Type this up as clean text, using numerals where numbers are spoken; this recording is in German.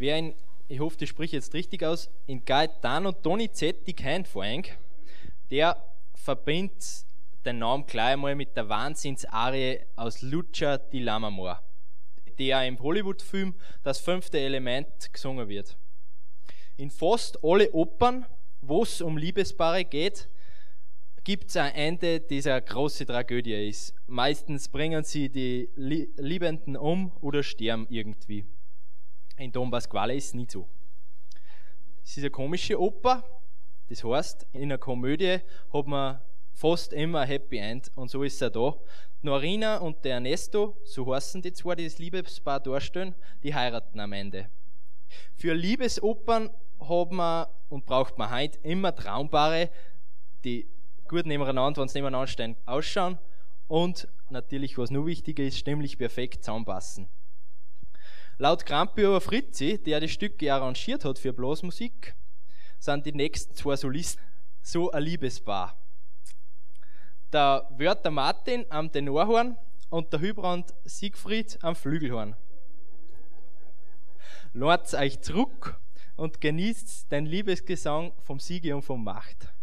ich hoffe, das spricht jetzt richtig aus, in Gaetano Donizetti kennt vor allem, der verbindet den Namen gleich einmal mit der Wahnsinnsarie aus Lucia di Lammermoor, die auch im Hollywood-Film Das 5. Element gesungen wird. In fast alle Opern, wo es um Liebespaare geht, gibt es ein Ende, das eine große Tragödie ist. Meistens bringen sie die Liebenden um oder sterben irgendwie. In Don Pasquale ist es nicht so. Es ist eine komische Oper, das heißt, in einer Komödie hat man fast immer ein Happy End und so ist es auch da. Die Norina und der Ernesto, so heißen die zwei, die das Liebespaar darstellen, die heiraten am Ende. Für Liebesopern hat man und braucht man heute immer Traumpaare, die gut nebeneinander, wenn sie nebeneinander stehen, ausschauen und natürlich, was nur wichtiger ist, stimmlich perfekt zusammenpassen. Laut Krampio Fritzi, der die Stücke arrangiert hat für Blasmusik, sind die nächsten zwei Solisten so ein Liebespaar. Der Wörter Martin am Tenorhorn und der Hybrand Siegfried am Flügelhorn. Lasst euch zurück und genießt den Liebesgesang vom Sigi und vom Macht.